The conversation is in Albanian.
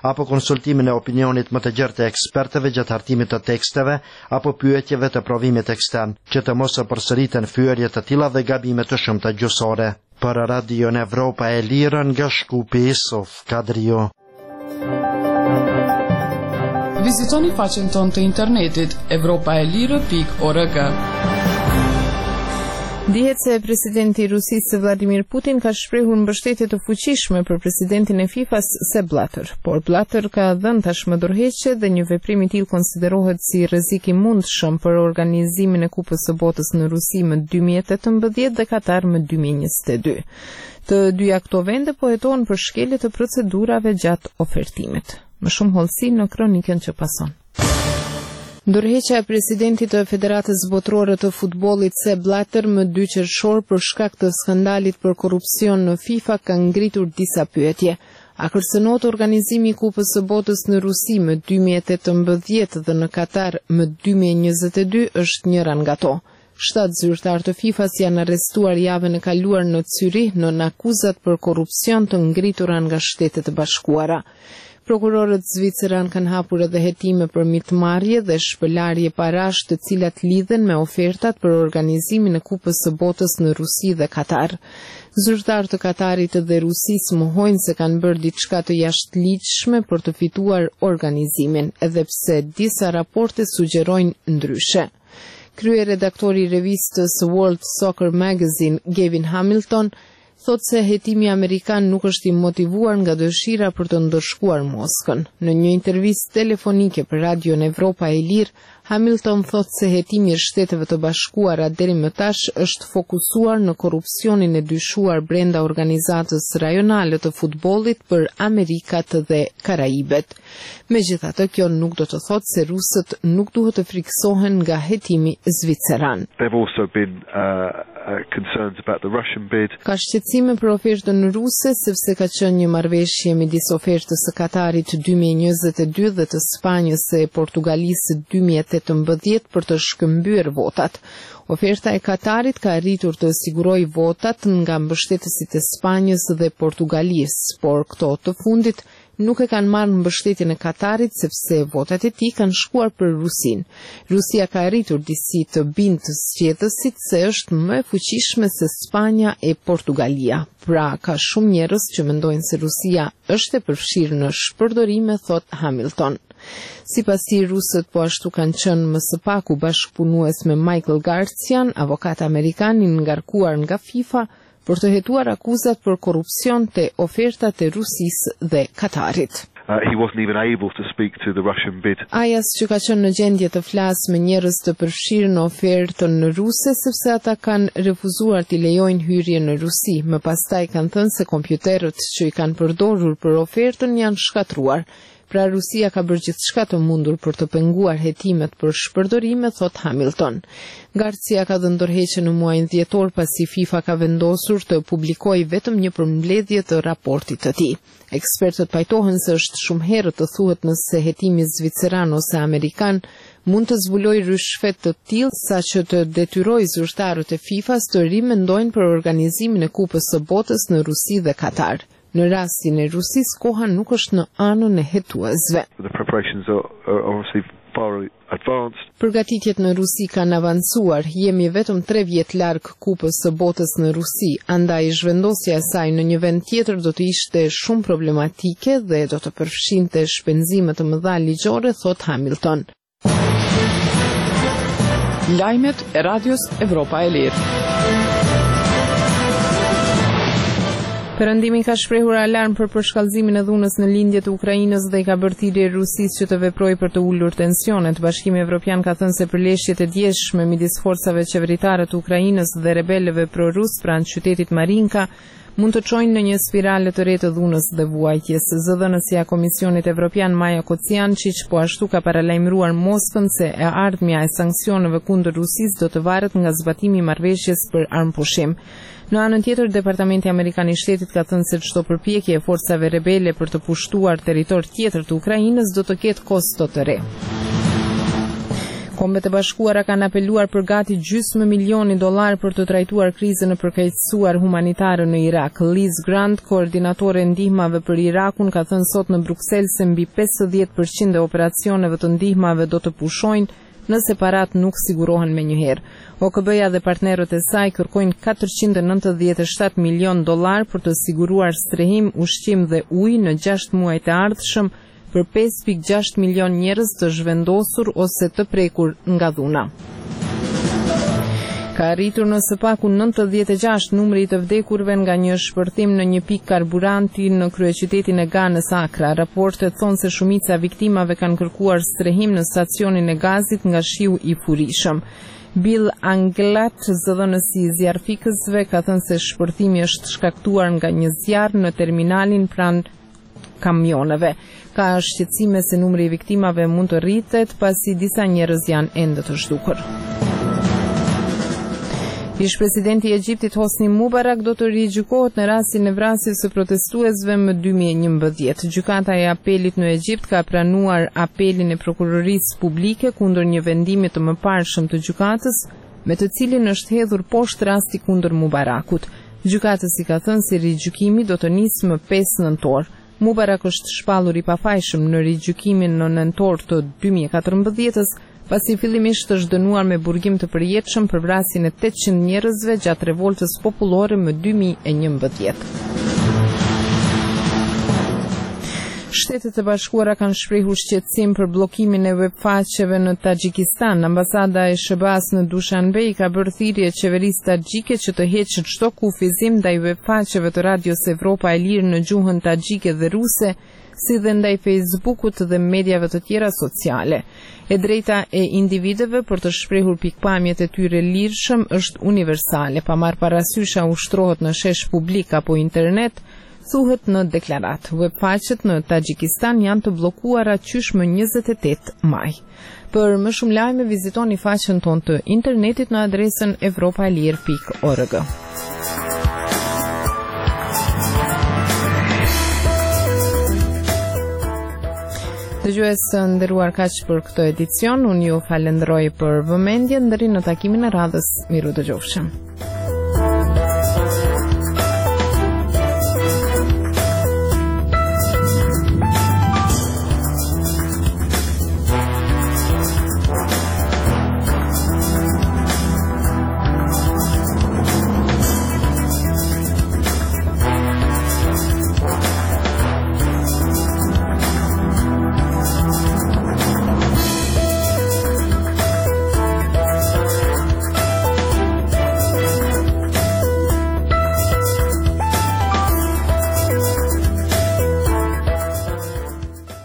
apo konsultimin e opinionit më të gjerë të ekspertëve gjatë hartimit të teksteve apo pyetjeve të provimit ekstern, që të mos përsëriten fyerje të tilla dhe gabime të shumta gjuhësore. Për Radio Evropa e Lirë nga Shkupi Sof Kadrio. Vizitoni faqen tonë të internetit europaelire.org. Dihet se presidenti i Rusisë Vladimir Putin ka shprehur mbështetje të fuqishme për presidentin e FIFA-s Sepp Blatter, por Blatter ka dhënë tashmë dorëheqje dhe një veprim i tillë konsiderohet si rrezik i mundshëm për organizimin e Kupës së Botës në Rusi më 2018 dhe Katar më 2022. Të dyja këto vende po hetohen për shkelje të procedurave gjatë ofertimit. Më shumë hollësi në kronikën që pason. Dorëheqja e presidentit të Federatës Botërore të Futbollit Sepp Blatter më 2 qershor për shkak të skandalit për korrupsion në FIFA ka ngritur disa pyetje. A kërcënohet organizimi i Kupës së Botës në Rusi më 2018 dhe në Katar më 2022 është njëra nga to. 7 zyrtar të FIFA-s janë arrestuar javën e kaluar në Zyrich nën akuzat për korrupsion të ngritura nga Shtetet e Bashkuara. Prokurorët zviceran kanë hapur edhe hetime për mitmarrje dhe shpëlarje parash të cilat lidhen me ofertat për organizimin e Kupës së Botës në Rusi dhe Katar. Zyrtar të Katarit dhe Rusisë mohojnë se kanë bërë diçka të jashtëligjshme për të fituar organizimin, edhe pse disa raporte sugjerojnë ndryshe. Kryeredaktori i revistës World Soccer Magazine, Gavin Hamilton, thot se hetimi amerikan nuk është i motivuar nga dëshira për të ndëshkuar Moskën. Në një intervistë telefonike për Radio Evropa e Lirë, Hamilton thot se hetimi i Shteteve të Bashkuara deri më tash është fokusuar në korrupsionin e dyshuar brenda organizatës rajonale të futbollit për Amerikat dhe Karaibet. Megjithatë, kjo nuk do të thotë se rusët nuk duhet të friksohen nga hetimi zviceran. Concerns about the Russian bid. Ka shqetësime për ofertën ruse sepse ka qenë një marrëveshje midis ofertës së Katarit 2022 dhe të Spanjës e Portugalisë 2018 për të shkëmbyer votat. Oferta e Katarit ka arritur të sigurojë votat nga mbështetësit e Spanjës dhe Portugalisë, por këto të fundit nuk e kanë marrë mbështetjen e Katarit sepse votat e tij kanë shkuar për Rusin. Rusia ka arritur disi të bindë zgjedhësit se është më e fuqishme se Spanja e Portugalia. Pra, ka shumë njerëz që mendojnë se Rusia është e përfshirë në shpërdorime, thot Hamilton. Sipas tij, rusët po ashtu kanë qenë më së paku bashkëpunues me Michael Garcian, avokat amerikan i ngarkuar nga FIFA, për të hetuar akuzat për korrupsion te ofertat e Rusisë dhe Katarit. He wasn't even able to speak to the Russian bid. Ai as që ka qenë në gjendje të flasë me njerëz të përfshirë në ofertën në ruse sepse ata kanë refuzuar t'i lejojnë hyrje në Rusi. Më pastaj kanë thënë se kompjuterët që i kanë përdorur për ofertën janë shkatruar. Pra Rusia ka bërë gjithçka të mundur për të penguar hetimet për shpërdorime, thot Hamilton. Garcia ka dhënë dorëheqje në muajin dhjetor pasi FIFA ka vendosur të publikojë vetëm një përmbledhje të raportit të tij. Ekspertët pajtohen se është shumë herët të thuhet nëse hetimi zviceran ose amerikan mund të zbulojë rryshfet të tillë saqë të detyrojë zyrtarët e FIFA-s të rimendojnë për organizimin e Kupës së Botës në Rusi dhe Katar. Në rastin e Rusisë, koha nuk është në anën e hetuesve. Përgatitjet në Rusi kanë avancuar, jemi vetëm 3 vjet larg Kupës së Botës në Rusi, andaj zhvendosja e saj në një vend tjetër do të ishte shumë problematike dhe do të përfshinte shpenzime të mëdha ligjore, thot Hamilton. Lajmet e Radios Evropa e Lirë. Perëndimi ka shprehur alarm për përshkallëzimin e dhunës në lindje të Ukrainës dhe i ka bërë thirrje Rusisë që të veprojë për të ulur tensionet. Bashkimi Evropian ka thënë se përleshjet e djeshme midis forcave qeveritare të Ukrainës dhe rebelëve prorus pranë qytetit Marinka mund të çojnë në një spirale të re të dhunës dhe vuajtjes. Zëdhënësja e Komisionit Evropian Maja Kociančić po ashtu ka paralajmëruar Moskën se e ardhmja e sanksioneve kundër Rusisë do të varet nga zbatimi i marrëveshjes për armpushim. Në anën tjetër, Departamenti Amerikan i Shtetit ka thënë se çdo përpjekje e forcave rebele për të pushtuar territor tjetër të Ukrainës do të ketë kosto të re. Kombet e Bashkuara kanë apeluar për gati gjysmë milioni dollar për të trajtuar krizën e përkeqësuar humanitare në Irak. Liz Grant, koordinatore e ndihmave për Irakun, ka thënë sot në Bruksel se mbi 50% e operacioneve të ndihmave do të pushojnë nëse parat nuk sigurohen menjëherë. OKB-ja dhe partnerët e saj kërkojnë 497 milion dollar për të siguruar strehim, ushqim dhe ujë në 6 muajt e ardhshëm për 5.6 milion njerëz të zhvendosur ose të prekur nga dhuna. Ka arritur në së paku 96 numri i të vdekurve nga një shpërthim në një pikë karburanti në kryeqytetin e Ganës Akra. Raportet thonë se shumica viktimave kanë kërkuar strehim në stacionin e gazit nga shiu i furishëm. Bill Anglat, zëdhënësi i zjarfikësve, ka thënë se shpërthimi është shkaktuar nga një zjarr në terminalin pranë kamioneve. Ka shqetësime se numri i viktimave mund të rritet pasi disa njerëz janë ende të zhdukur. Ish-presidenti i Egjiptit Hosni Mubarak do të rigjykohet në rastin e vrasjes së protestuesve më 2011. Gjykata e apelit në Egjipt ka pranuar apelin e prokurorisë publike kundër një vendimi të mëparshëm të gjykatës, me të cilin është hedhur poshtë rasti kundër Mubarakut. Gjykatës i ka thënë se rigjykimi do të nisë më 5 nëntor. Mubarak është shpallur i pafajshëm në rigjykimin në nëntor të 2014-s, pasi fillimisht është dënuar me burgim të përjetshëm për vrasjen e 800 njerëzve gjatë revoltës popullore më 2011. Shtetet e Bashkuara kanë shprehur shqetësim për bllokimin e webfaqeve në Taxhikistan. Ambasada e SBA-s në Dushanbe ka bërë thirrje qeverisë taxhike që të heqë çdo kufizim ndaj webfaqeve të Radios Evropa e Lirë në gjuhën taxhike dhe ruse, si dhe ndaj Facebookut dhe mediave të tjera sociale. E drejta e individëve për të shprehur pikpamjet e tyre lirshëm është universale, pa marrë parasysh a ushtrohet në shesh publik apo internet, thuhet në deklarat. Webfaqet në Taxhikistan janë të bllokuara qysh më 28 maj. Për më shumë lajme vizitoni faqen tonë të internetit në adresën europaelir.org. Dëgjues nderuar, kaq për këtë edicion. Unë ju falenderoj për vëmendjen, deri në takimin e radhës. Miru dëgjofshëm.